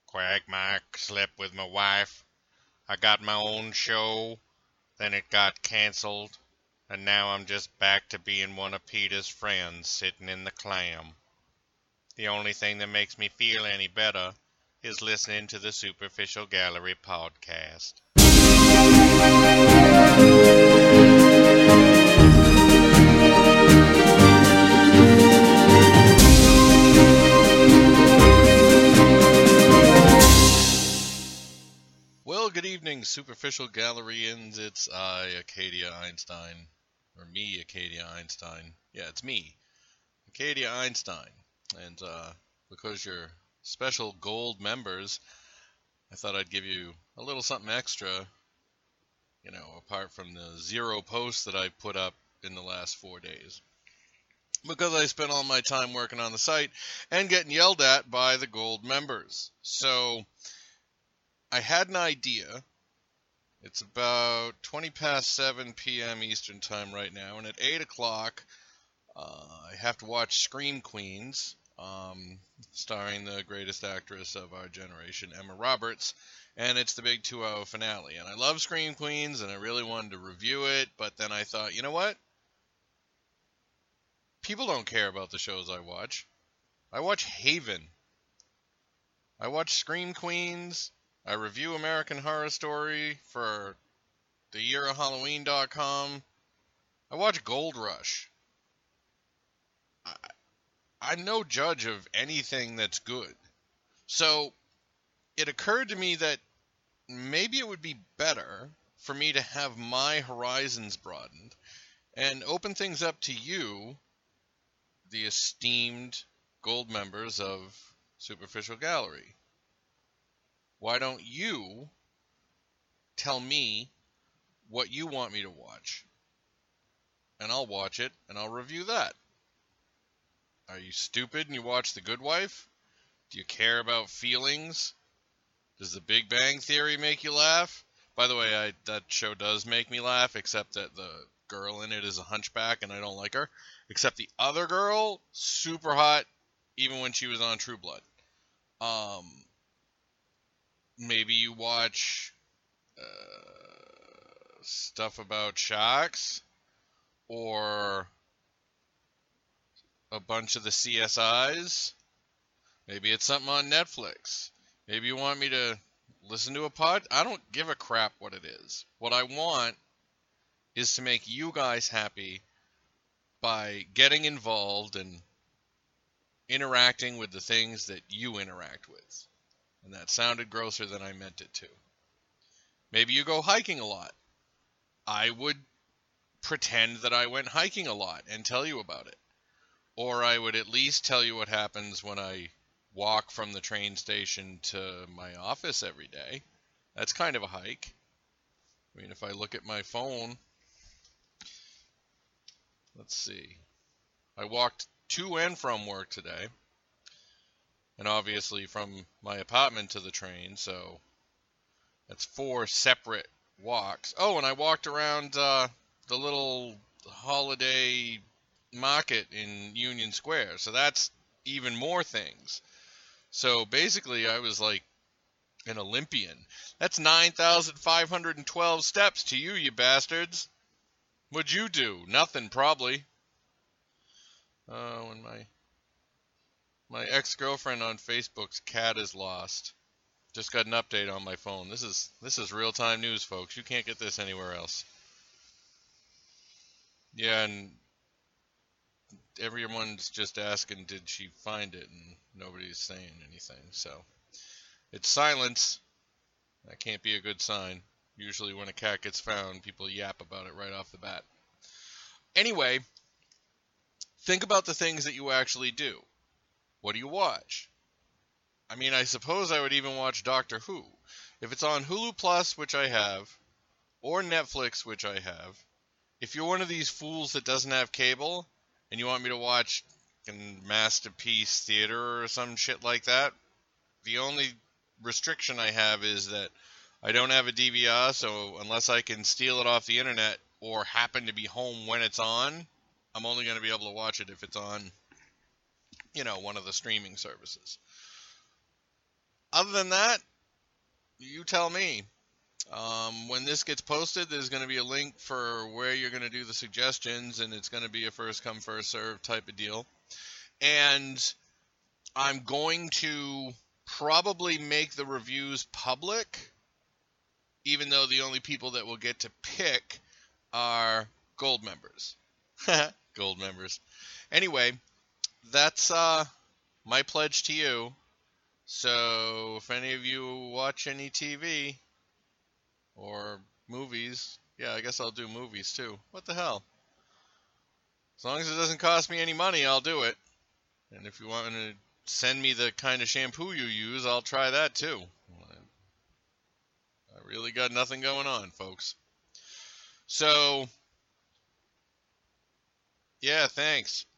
Quagmire slept with my wife. I got my own show, then it got canceled, and now I'm just back to being one of Peter's friends sitting in the clam. The only thing that makes me feel any better is listening to the Superficial Gallery podcast. Well, good evening, Superficial Gallerians. It's I, Acadia Einstein. Or me, Acadia Einstein. Yeah, it's me, Acadia Einstein. And because you're special gold members, I thought I'd give you a little something extra, apart from the 0 posts that I put up in the last 4 days. Because I spent all my time working on the site and getting yelled at by the gold members. So I had an idea. It's about 20 past 7 p.m. Eastern Time right now, and at 8 o'clock, I have to watch Scream Queens, starring the greatest actress of our generation, Emma Roberts, and it's the big 2-hour finale. And I love Scream Queens, and I really wanted to review it, but then I thought, you know what? People don't care about the shows I watch. I watch Haven. I watch Scream Queens. I review American Horror Story for theyearofhalloween.com. I watch Gold Rush. I'm no judge of anything that's good. So it occurred to me that maybe it would be better for me to have my horizons broadened and open things up to you, the esteemed gold members of Superficial Gallery. Why don't you tell me what you want me to watch? And I'll watch it, and I'll review that. Are you stupid and you watch The Good Wife? Do you care about feelings? Does The Big Bang Theory make you laugh? By the way, that show does make me laugh, except that the girl in it is a hunchback, and I don't like her. Except the other girl, super hot, even when she was on True Blood. Maybe you watch stuff about sharks, or a bunch of the CSIs. Maybe it's something on Netflix. Maybe you want me to listen to a pod. I don't give a crap what it is. What I want is to make you guys happy by getting involved and interacting with the things that you interact with. And that sounded grosser than I meant it to. Maybe you go hiking a lot. I would pretend that I went hiking a lot and tell you about it. Or I would at least tell you what happens when I walk from the train station to my office every day. That's kind of a hike. I mean, if I look at my phone, let's see. I walked to and from work today. And obviously from my apartment to the train, so that's 4 separate walks. Oh, and I walked around the little holiday market in Union Square, so that's even more things. So basically I was like an Olympian. That's 9,512 steps to you, you bastards. What'd you do? Nothing, probably. When my ex-girlfriend on Facebook's cat is lost. Just got an update on my phone. This is real-time news, folks. You can't get this anywhere else. Yeah, and everyone's just asking, did she find it? And nobody's saying anything. So it's silence. That can't be a good sign. Usually when a cat gets found, people yap about it right off the bat. Anyway, think about the things that you actually do. What do you watch? I mean, I suppose I would even watch Doctor Who. If it's on Hulu Plus, which I have, or Netflix, which I have, if you're one of these fools that doesn't have cable, and you want me to watch Masterpiece Theater or some shit like that, the only restriction I have is that I don't have a DVR, so unless I can steal it off the internet or happen to be home when it's on, I'm only going to be able to watch it if it's on, one of the streaming services. Other than that, you tell me. When this gets posted, there's going to be a link for where you're going to do the suggestions, and it's going to be a first come, first serve type of deal. And I'm going to probably make the reviews public, even though the only people that will get to pick are gold members. Gold members. Anyway, that's my pledge to you. So if any of you watch any TV or movies, yeah, I guess I'll do movies too. What the hell? As long as it doesn't cost me any money, I'll do it. And if you want to send me the kind of shampoo you use, I'll try that too. I really got nothing going on, folks. So, yeah, thanks.